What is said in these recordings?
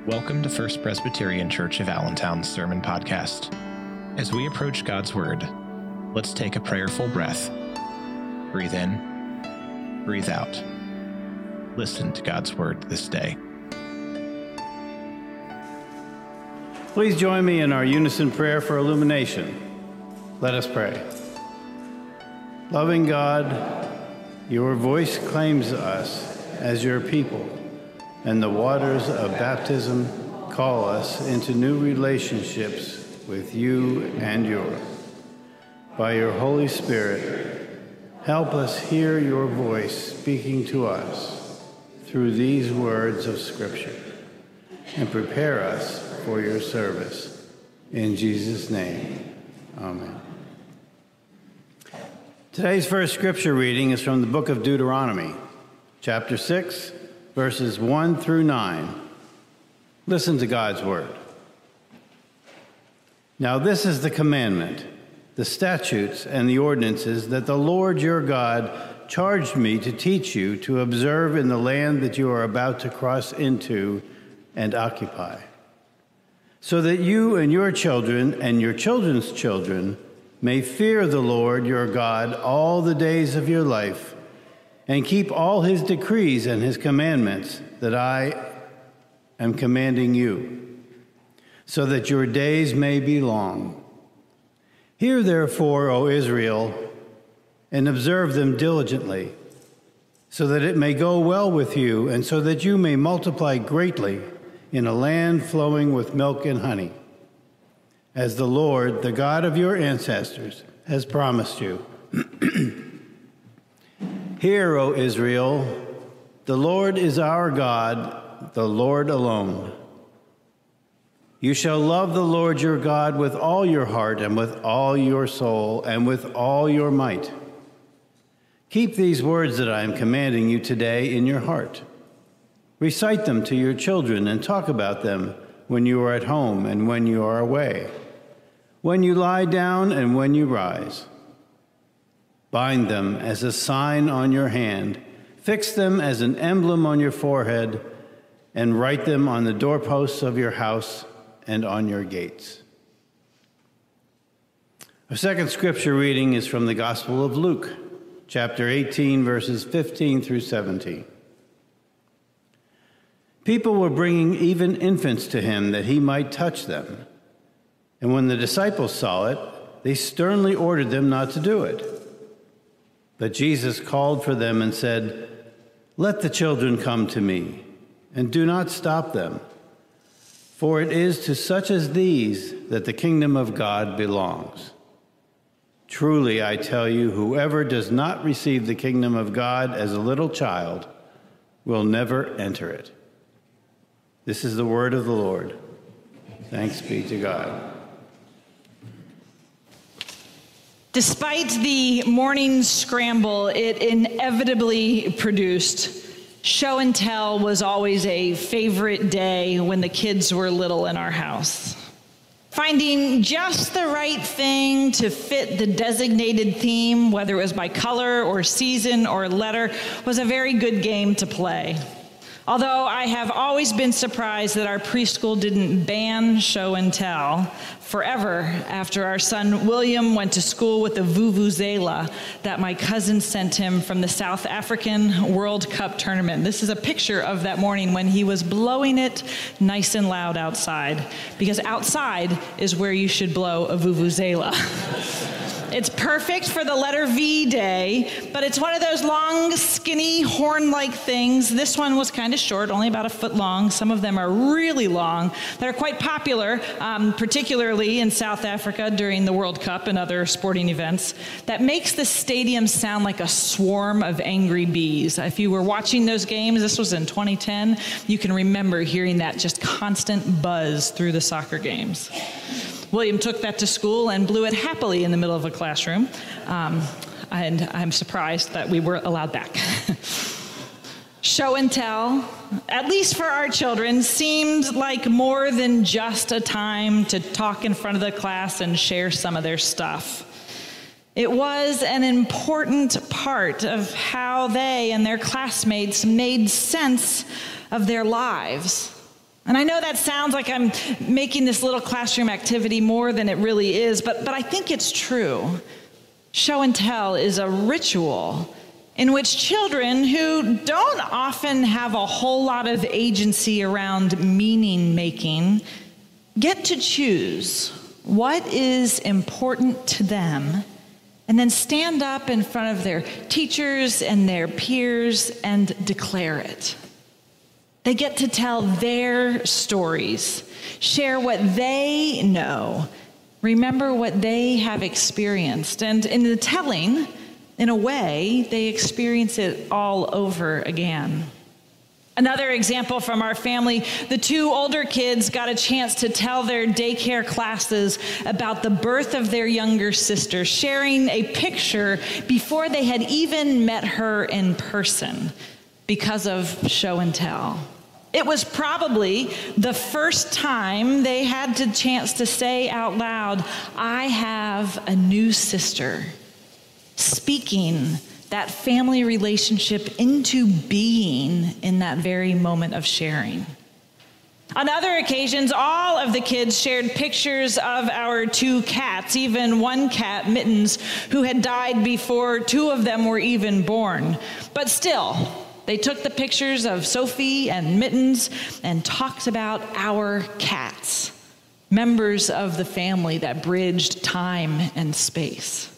Welcome to First Presbyterian Church of Allentown's Sermon Podcast. As we approach God's Word, let's take a prayerful breath. Breathe in, breathe out. Listen to God's Word this day. Please join me in our unison prayer for illumination. Let us pray. Loving God, your voice claims us as your people, and the waters of baptism call us into new relationships with you and yours. By your Holy Spirit, help us hear your voice speaking to us through these words of Scripture, and prepare us for your service. In Jesus' name, amen. Today's first scripture reading is from the book of Deuteronomy, chapter 6, verses 1 through 9. Listen to God's word. Now this is the commandment, the statutes and the ordinances that the Lord your God charged me to teach you to observe in the land that you are about to cross into and occupy, so that you and your children and your children's children may fear the Lord your God all the days of your life, and keep all his decrees and his commandments that I am commanding you, so that your days may be long. Hear therefore, O Israel, and observe them diligently, so that it may go well with you, and so that you may multiply greatly in a land flowing with milk and honey, as the Lord, the God of your ancestors, has promised you. Hear, O Israel, the Lord is our God, the Lord alone. You shall love the Lord your God with all your heart and with all your soul and with all your might. Keep these words that I am commanding you today in your heart. Recite them to your children and talk about them when you are at home and when you are away, when you lie down and when you rise. Bind them as a sign on your hand, fix them as an emblem on your forehead, and write them on the doorposts of your house and on your gates. Our second scripture reading is from the Gospel of Luke, chapter 18, verses 15 through 17. People were bringing even infants to him that he might touch them. And when the disciples saw it, they sternly ordered them not to do it. But Jesus called for them and said, "Let the children come to me, and do not stop them. For it is to such as these that the kingdom of God belongs. Truly, I tell you, whoever does not receive the kingdom of God as a little child will never enter it." This is the word of the Lord. Thanks be to God. Despite the morning scramble it inevitably produced, show and tell was always a favorite day when the kids were little in our house. Finding just the right thing to fit the designated theme, whether it was by color or season or letter, was a very good game to play. Although I have always been surprised that our preschool didn't ban show and tell forever after our son William went to school with the vuvuzela that my cousin sent him from the South African World Cup tournament. This is a picture of that morning when he was blowing it nice and loud outside, because outside is where you should blow a vuvuzela. It's perfect for the letter V day, but it's one of those long, skinny, horn-like things. This one was kind of short, only about a foot long. Some of them are really long. They're quite popular, particularly in South Africa during the World Cup and other sporting events. That makes the stadium sound like a swarm of angry bees. If you were watching those games, this was in 2010, you can remember hearing that just constant buzz through the soccer games. William took that to school and blew it happily in the middle of a classroom, and I'm surprised that we were allowed back. Show and tell, at least for our children, seemed like more than just a time to talk in front of the class and share some of their stuff. It was an important part of how they and their classmates made sense of their lives. And I know that sounds like I'm making this little classroom activity more than it really is, but I think it's true. Show and tell is a ritual in which children who don't often have a whole lot of agency around meaning making get to choose what is important to them and then stand up in front of their teachers and their peers and declare it. They get to tell their stories, share what they know, remember what they have experienced. And in the telling, in a way, they experience it all over again. Another example from our family, the two older kids got a chance to tell their daycare classes about the birth of their younger sister, sharing a picture before they had even met her in person because of show and tell. It was probably the first time they had the chance to say out loud, "I have a new sister," speaking that family relationship into being in that very moment of sharing. On other occasions, all of the kids shared pictures of our two cats, even one cat, Mittens, who had died before two of them were even born. But still, they took the pictures of Sophie and Mittens and talked about our cats, members of the family that bridged time and space.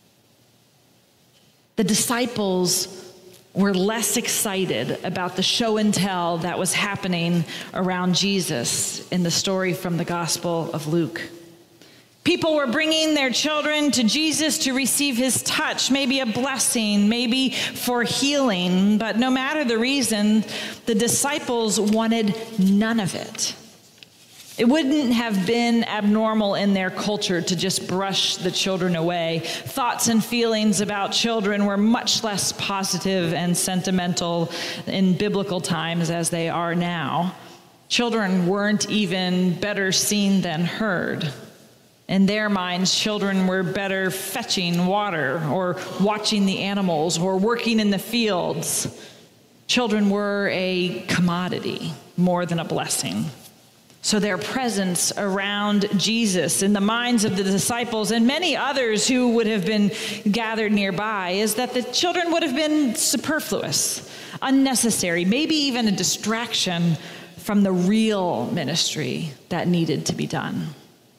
The disciples were less excited about the show and tell that was happening around Jesus in the story from the Gospel of Luke. People were bringing their children to Jesus to receive his touch, maybe a blessing, maybe for healing. But no matter the reason, the disciples wanted none of it. It wouldn't have been abnormal in their culture to just brush the children away. Thoughts and feelings about children were much less positive and sentimental in biblical times as they are now. Children weren't even better seen than heard. In their minds, children were better fetching water or watching the animals or working in the fields. Children were a commodity more than a blessing. So their presence around Jesus in the minds of the disciples and many others who would have been gathered nearby is that the children would have been superfluous, unnecessary, maybe even a distraction from the real ministry that needed to be done.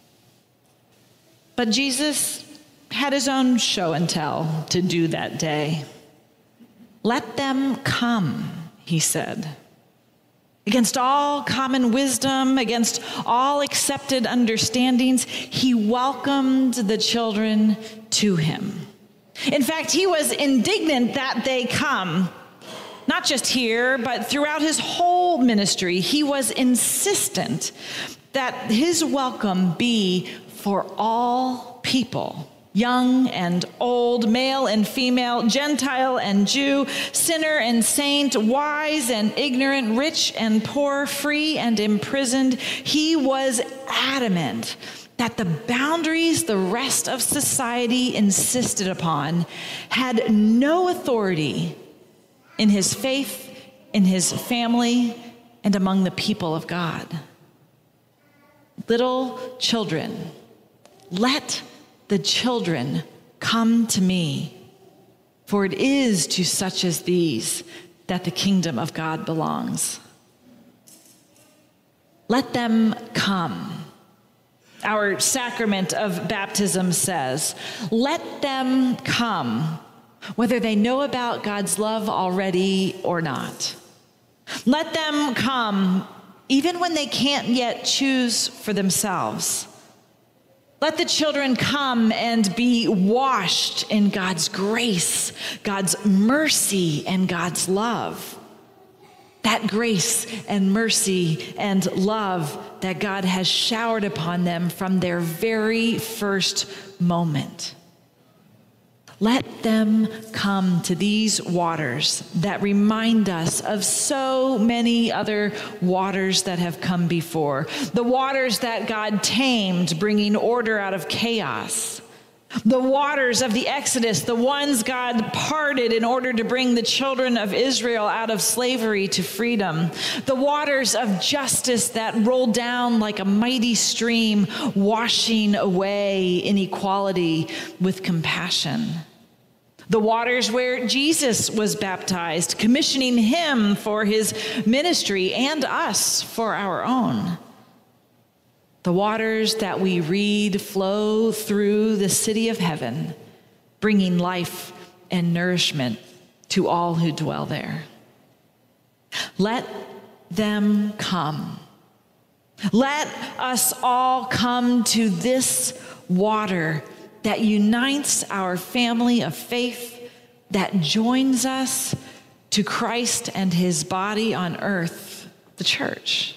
But Jesus had his own show and tell to do that day. "Let them come," he said. Against all common wisdom, against all accepted understandings, he welcomed the children to him. In fact, he was indignant that they come. Not just here, but throughout his whole ministry, he was insistent that his welcome be for all people, young and old, male and female, Gentile and Jew, sinner and saint, wise and ignorant, rich and poor, free and imprisoned. He was adamant that the boundaries the rest of society insisted upon had no authority in his faith, in his family, and among the people of God. Little children, let the children come to me, for it is to such as these that the kingdom of God belongs. Let them come. Our sacrament of baptism says, let them come, whether they know about God's love already or not. Let them come, even when they can't yet choose for themselves. Let the children come and be washed in God's grace, God's mercy, and God's love. That grace and mercy and love that God has showered upon them from their very first moment. Let them come to these waters that remind us of so many other waters that have come before. The waters that God tamed, bringing order out of chaos. The waters of the Exodus, the ones God parted in order to bring the children of Israel out of slavery to freedom. The waters of justice that rolled down like a mighty stream, washing away inequality with compassion. The waters where Jesus was baptized, commissioning him for his ministry and us for our own. The waters that we read flow through the city of heaven, bringing life and nourishment to all who dwell there. Let them come. Let us all come to this water that unites our family of faith, that joins us to Christ and his body on earth, the church.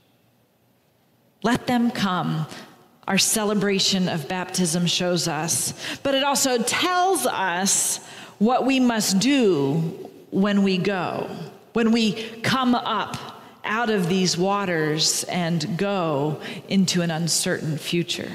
Let them come, our celebration of baptism shows us, but it also tells us what we must do when we go, when we come up out of these waters and go into an uncertain future.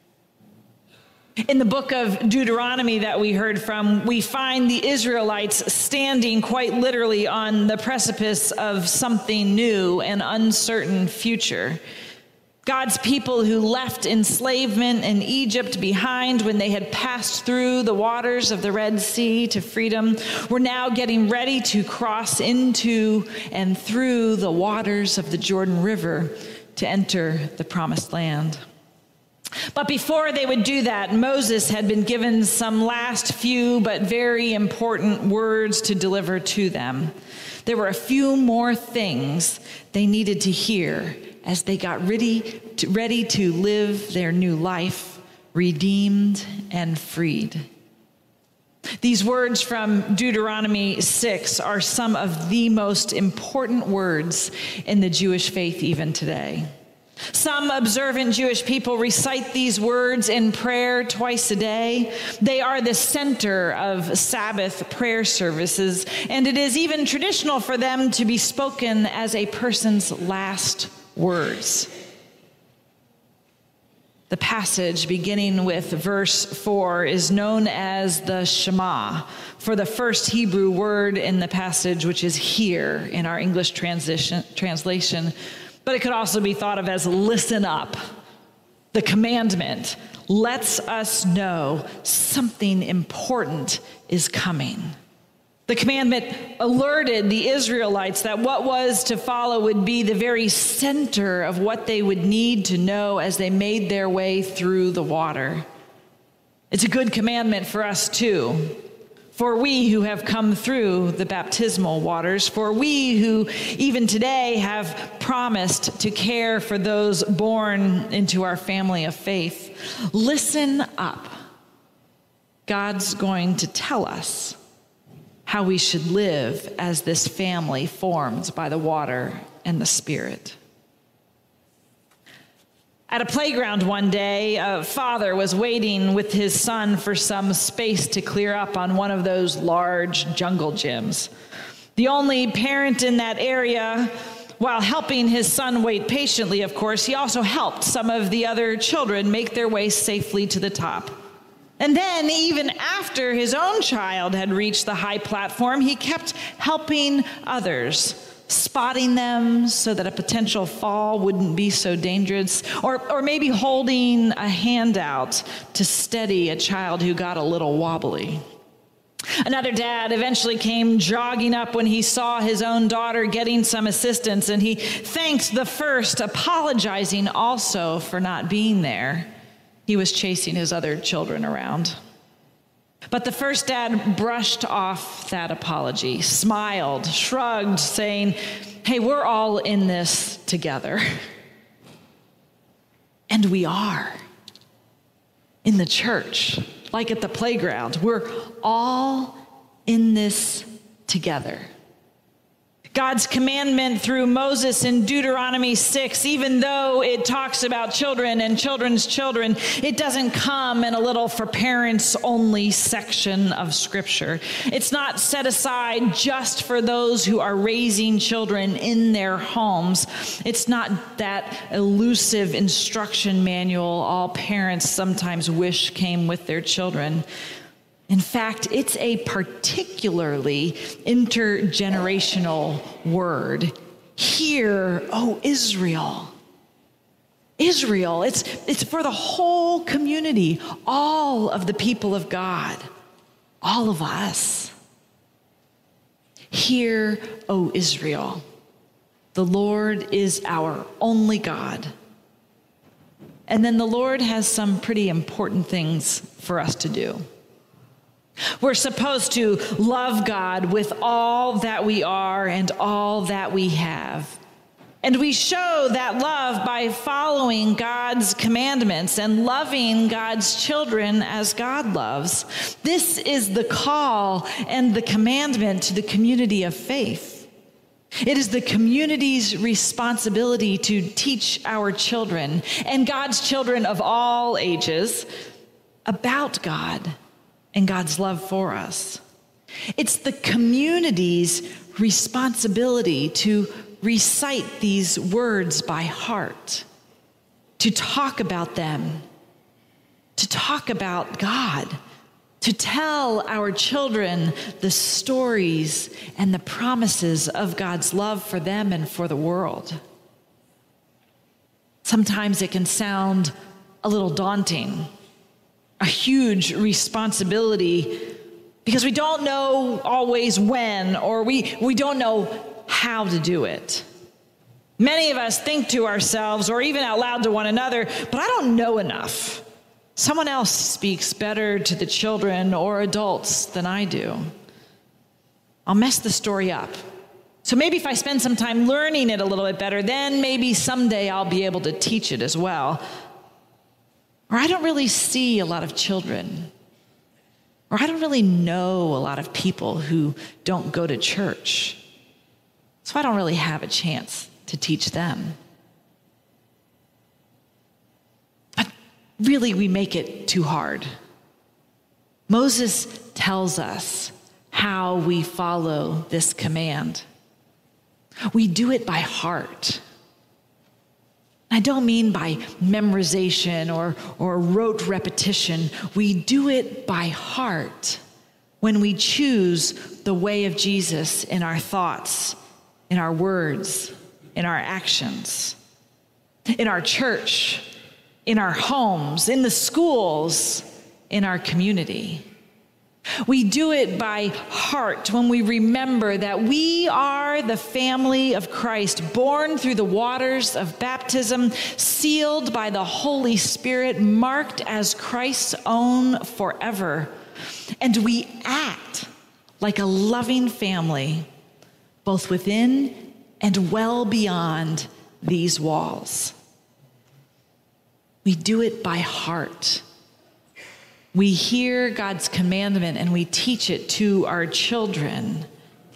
In the book of Deuteronomy that we heard from, we find the Israelites standing quite literally on the precipice of something new and uncertain future. God's people who left enslavement in Egypt behind when they had passed through the waters of the Red Sea to freedom were now getting ready to cross into and through the waters of the Jordan River to enter the Promised Land. But before they would do that, Moses had been given some last few but very important words to deliver to them. There were a few more things they needed to hear as they got ready to live their new life, redeemed and freed. These words from Deuteronomy 6 are some of the most important words in the Jewish faith even today. Some observant Jewish people recite these words in prayer twice a day. They are the center of Sabbath prayer services, and it is even traditional for them to be spoken as a person's last words. The passage beginning with verse 4 is known as the Shema, for the first Hebrew word in the passage, which is here in our English translation. But it could also be thought of as listen up. The commandment lets us know something important is coming. The commandment alerted the Israelites that what was to follow would be the very center of what they would need to know as they made their way through the water. It's a good commandment for us too. For we who have come through the baptismal waters, for we who even today have promised to care for those born into our family of faith, listen up. God's going to tell us how we should live as this family formed by the water and the Spirit. At a playground one day, a father was waiting with his son for some space to clear up on one of those large jungle gyms. The only parent in that area, while helping his son wait patiently, of course, he also helped some of the other children make their way safely to the top. And then, even after his own child had reached the high platform, he kept helping others, spotting them so that a potential fall wouldn't be so dangerous, or maybe holding a hand out to steady a child who got a little wobbly. Another dad eventually came jogging up when he saw his own daughter getting some assistance, and he thanked the first, apologizing also for not being there. He was chasing his other children around. But the first dad brushed off that apology, smiled, shrugged, saying, "Hey, we're all in this together." And we are. In the church, like at the playground, we're all in this together. God's commandment through Moses in Deuteronomy 6, even though it talks about children and children's children, it doesn't come in a little for parents only section of Scripture. It's not set aside just for those who are raising children in their homes. It's not that elusive instruction manual all parents sometimes wish came with their children. In fact, it's a particularly intergenerational word. Hear, O Israel. Israel, it's for the whole community, all of the people of God, all of us. Hear, O Israel. The Lord is our only God. And then the Lord has some pretty important things for us to do. We're supposed to love God with all that we are and all that we have. And we show that love by following God's commandments and loving God's children as God loves. This is the call and the commandment to the community of faith. It is the community's responsibility to teach our children and God's children of all ages about God and God's love for us. It's the community's responsibility to recite these words by heart, to talk about them, to talk about God, to tell our children the stories and the promises of God's love for them and for the world. Sometimes it can sound a little daunting, a huge responsibility, because we don't know always when, or we don't know how to do it. Many of us think to ourselves, or even out loud to one another, but I don't know enough. Someone else speaks better to the children or adults than I do. I'll mess the story up. So maybe if I spend some time learning it a little bit better, then maybe someday I'll be able to teach it as well. Or I don't really see a lot of children. Or I don't really know a lot of people who don't go to church. So I don't really have a chance to teach them. But really, we make it too hard. Moses tells us how we follow this command. We do it by heart. I don't mean by memorization or rote repetition. We do it by heart when we choose the way of Jesus in our thoughts, in our words, in our actions, in our church, in our homes, in the schools, in our community. We do it by heart when we remember that we are the family of Christ, born through the waters of baptism, sealed by the Holy Spirit, marked as Christ's own forever. And we act like a loving family, both within and well beyond these walls. We do it by heart. We hear God's commandment and we teach it to our children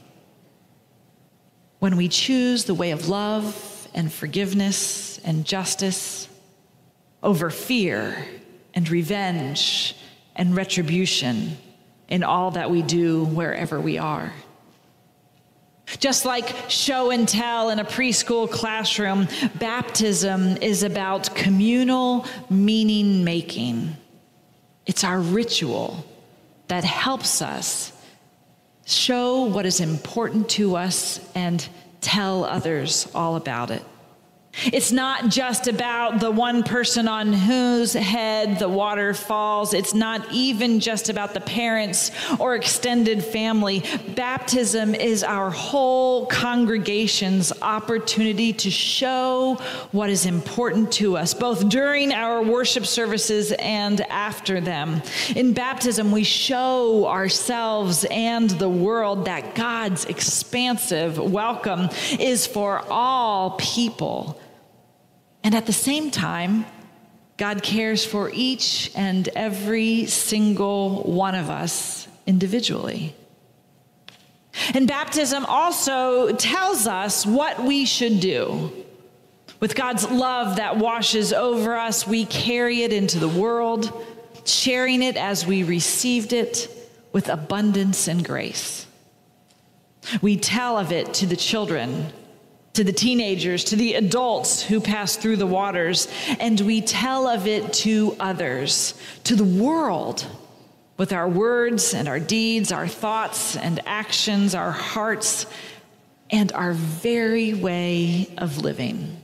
when we choose the way of love and forgiveness and justice over fear and revenge and retribution in all that we do wherever we are. Just like show and tell in a preschool classroom, baptism is about communal meaning making. It's our ritual that helps us show what is important to us and tell others all about it. It's not just about the one person on whose head the water falls. It's not even just about the parents or extended family. Baptism is our whole congregation's opportunity to show what is important to us, both during our worship services and after them. In baptism, we show ourselves and the world that God's expansive welcome is for all people. And at the same time, God cares for each and every single one of us individually. And baptism also tells us what we should do. With God's love that washes over us, we carry it into the world, sharing it as we received it with abundance and grace. We tell of it to the children, to the teenagers, to the adults who pass through the waters, and we tell of it to others, to the world, with our words and our deeds, our thoughts and actions, our hearts, and our very way of living.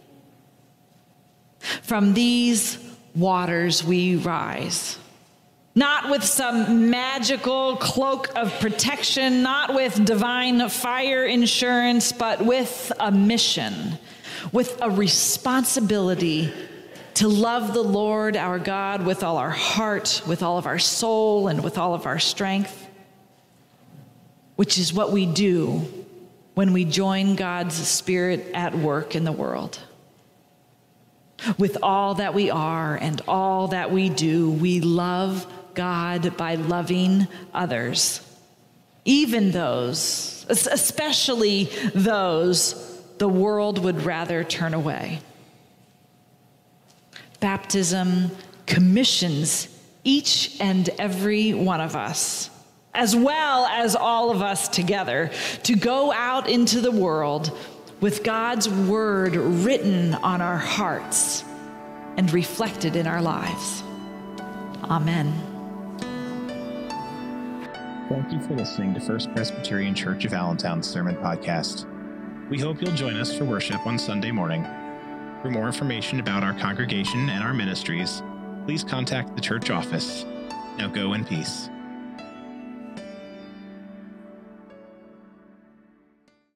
From these waters we rise, not with some magical cloak of protection, not with divine fire insurance, but with a mission, with a responsibility to love the Lord our God with all our heart, with all of our soul, and with all of our strength, which is what we do when we join God's Spirit at work in the world. With all that we are and all that we do, we love God by loving others, even those, especially those the world would rather turn away. Baptism commissions each and every one of us, as well as all of us together, to go out into the world with God's word written on our hearts and reflected in our lives. Amen. Thank you for listening to First Presbyterian Church of Allentown's Sermon Podcast. We hope you'll join us for worship on Sunday morning. For more information about our congregation and our ministries, please contact the church office. Now go in peace.